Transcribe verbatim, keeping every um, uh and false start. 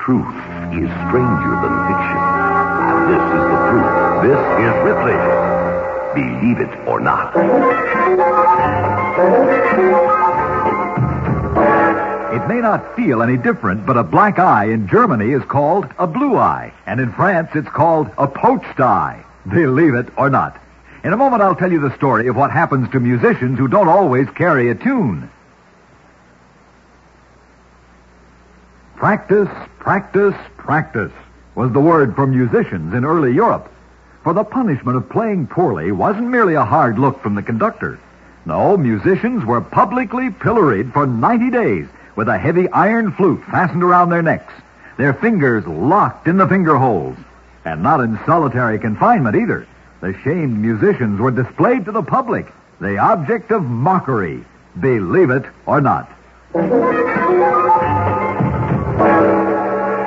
Truth is stranger than fiction. And this is the proof. This is Ripley. Believe it or not. It may not feel any different, but a black eye in Germany is called a blue eye. And in France, it's called a poached eye. Believe it or not. In a moment, I'll tell you the story of what happens to musicians who don't always carry a tune. Practice, practice, practice was the word for musicians in early Europe. For the punishment of playing poorly wasn't merely a hard look from the conductor. No, musicians were publicly pilloried for ninety days with a heavy iron flute fastened around their necks, their fingers locked in the finger holes. And not in solitary confinement either. The shamed musicians were displayed to the public, the object of mockery. Believe it or not.